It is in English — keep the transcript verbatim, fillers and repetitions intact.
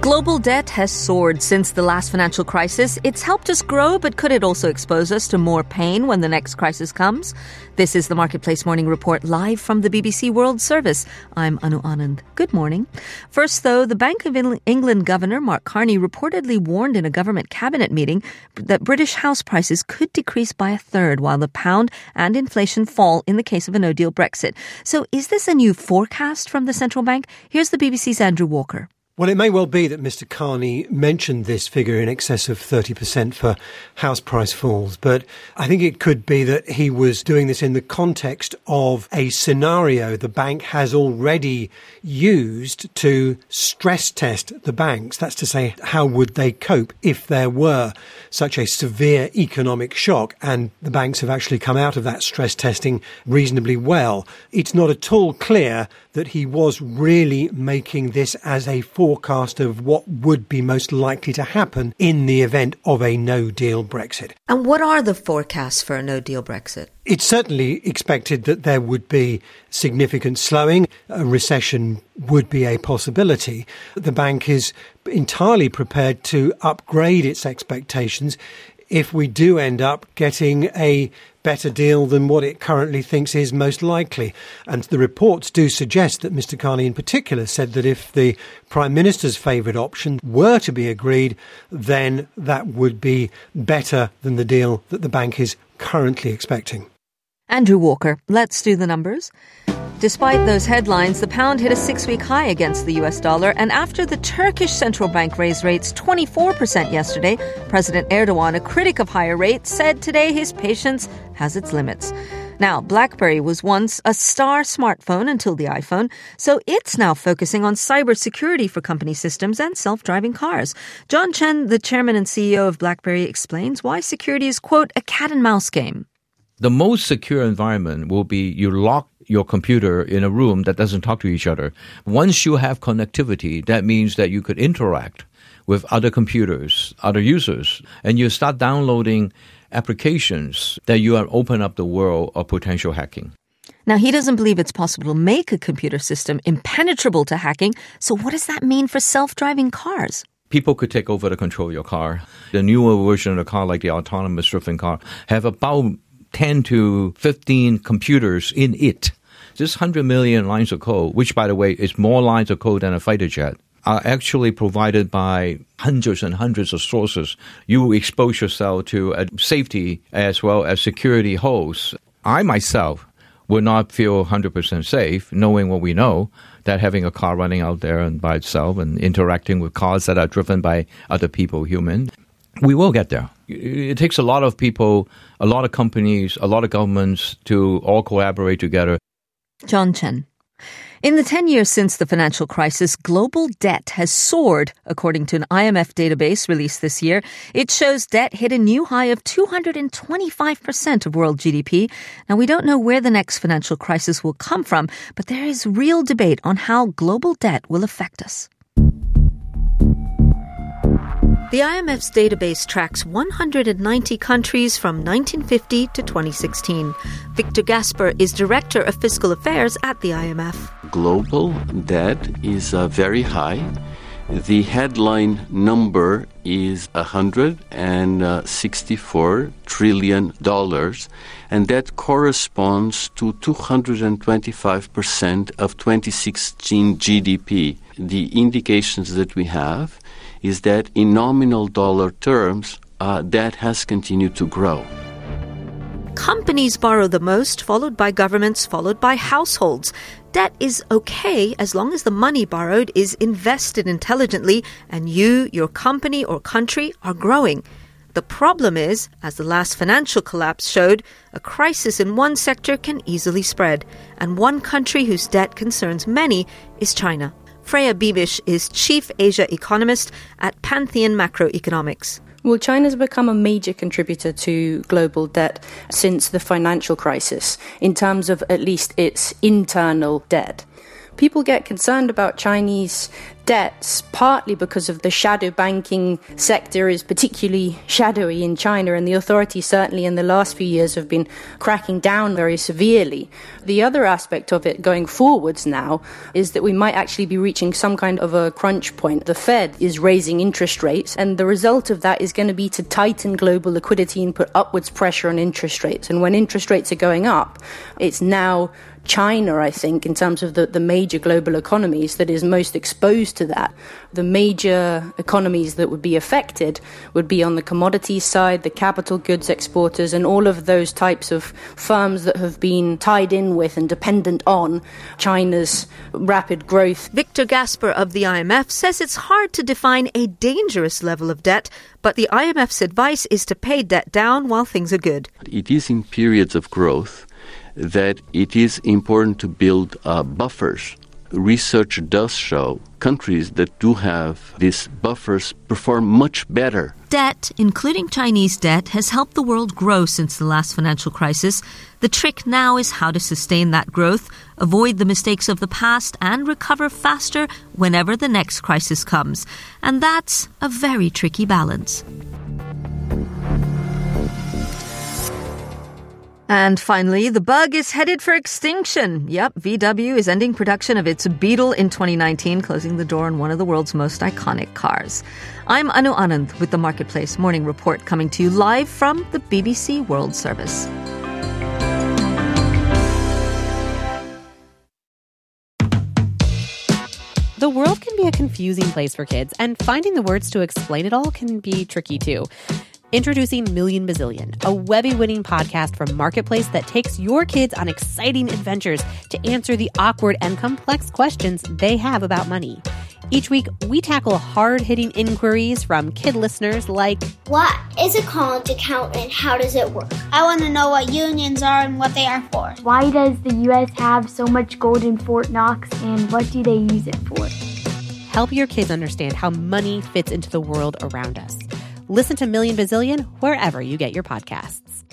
Global debt has soared since the last financial crisis. It's helped us grow, but could it also expose us to more pain when the next crisis comes? This is the Marketplace Morning Report live from the B B C World Service. I'm Anu Anand. Good morning. First, though, the Bank of England Governor Mark Carney reportedly warned in a government cabinet meeting that British house prices could decrease by a third while the pound and inflation fall in the case of a no-deal Brexit. So is this a new forecast from the central bank? Here's the B B C's Andrew Walker. Well, it may well be that Mister Carney mentioned this figure in excess of thirty percent for house price falls, but I think it could be that he was doing this in the context of a scenario the bank has already used to stress test the banks. That's to say, how would they cope if there were such a severe economic shock? And the banks have actually come out of that stress testing reasonably well. It's not at all clear that he was really making this as a forecast of what would be most likely to happen in the event of a no-deal Brexit. And what are the forecasts for a no-deal Brexit? It's certainly expected that there would be significant slowing. A recession would be a possibility. The bank is entirely prepared to upgrade its expectations if we do end up getting a better deal than what it currently thinks is most likely. And the reports do suggest that Mister Carney in particular said that if the Prime Minister's favourite option were to be agreed, then that would be better than the deal that the bank is currently expecting. Andrew Walker, let's do the numbers. Despite those headlines, the pound hit a six-week high against the U S dollar, and after the Turkish central bank raised rates twenty-four percent yesterday, President Erdogan, a critic of higher rates, said today his patience has its limits. Now, BlackBerry was once a star smartphone until the iPhone, so it's now focusing on cybersecurity for company systems and self-driving cars. John Chen, the chairman and C E O of BlackBerry, explains why security is, quote, a cat-and-mouse game. The most secure environment will be you lock your computer in a room that doesn't talk to each other. Once you have connectivity, that means that you could interact with other computers, other users, and you start downloading applications that you are open up the world of potential hacking. Now, he doesn't believe it's possible to make a computer system impenetrable to hacking. So what does that mean for self-driving cars? People could take over the control of your car. The newer version of the car, like the autonomous driving car, have about ten to fifteen computers in it. This one hundred million lines of code, which, by the way, is more lines of code than a fighter jet, are actually provided by hundreds and hundreds of sources. You expose yourself to a safety as well as security holes. I myself would not feel one hundred percent safe knowing what we know, that having a car running out there and by itself and interacting with cars that are driven by other people, human. We will get there. It takes a lot of people, a lot of companies, a lot of governments to all collaborate together. John Chen. In the ten years since the financial crisis, global debt has soared, according to an I M F database released this year. It shows debt hit a new high of two hundred twenty-five percent of world G D P. Now, we don't know where the next financial crisis will come from, but there is real debate on how global debt will affect us. The I M F's database tracks one hundred ninety countries from nineteen fifty to twenty sixteen. Victor Gasper is Director of Fiscal Affairs at the I M F. Global debt is uh, very high. The headline number is one hundred sixty-four trillion dollars, and that corresponds to two hundred twenty-five percent of twenty sixteen G D P. The indications that we have is that in nominal dollar terms, uh, that has continued to grow. Companies borrow the most, followed by governments, followed by households. Debt is okay as long as the money borrowed is invested intelligently and you, your company or country are growing. The problem is, as the last financial collapse showed, a crisis in one sector can easily spread. And one country whose debt concerns many is China. Freya Beamish is Chief Asia Economist at Pantheon Macroeconomics. Well, China's become a major contributor to global debt since the financial crisis, in terms of at least its internal debt. People get concerned about Chinese debts partly because of the shadow banking sector is particularly shadowy in China, and the authorities certainly in the last few years have been cracking down very severely. The other aspect of it going forwards now is that we might actually be reaching some kind of a crunch point. The Fed is raising interest rates, and the result of that is going to be to tighten global liquidity and put upwards pressure on interest rates. And when interest rates are going up, it's now China, I think, in terms of the, the major global economies that is most exposed to that. The major economies that would be affected would be on the commodities side, the capital goods exporters, and all of those types of firms that have been tied in with and dependent on China's rapid growth. Victor Gasper of the I M F says it's hard to define a dangerous level of debt, but the I M F's advice is to pay debt down while things are good. It is in periods of growth that it is important to build uh, buffers. Research does show countries that do have these buffers perform much better. Debt, including Chinese debt, has helped the world grow since the last financial crisis. The trick now is how to sustain that growth, avoid the mistakes of the past, and recover faster whenever the next crisis comes. And that's a very tricky balance. And finally, the bug is headed for extinction. Yep, V W is ending production of its Beetle in twenty nineteen, closing the door on one of the world's most iconic cars. I'm Anu Anand with the Marketplace Morning Report, coming to you live from the B B C World Service. The world can be a confusing place for kids, and finding the words to explain it all can be tricky too. Introducing Million Bazillion, a Webby-winning podcast from Marketplace that takes your kids on exciting adventures to answer the awkward and complex questions they have about money. Each week, we tackle hard-hitting inquiries from kid listeners like, what is a college account and how does it work? I want to know what unions are and what they are for. Why does the U S have so much gold in Fort Knox, and what do they use it for? Help your kids understand how money fits into the world around us. Listen to Million Bazillion wherever you get your podcasts.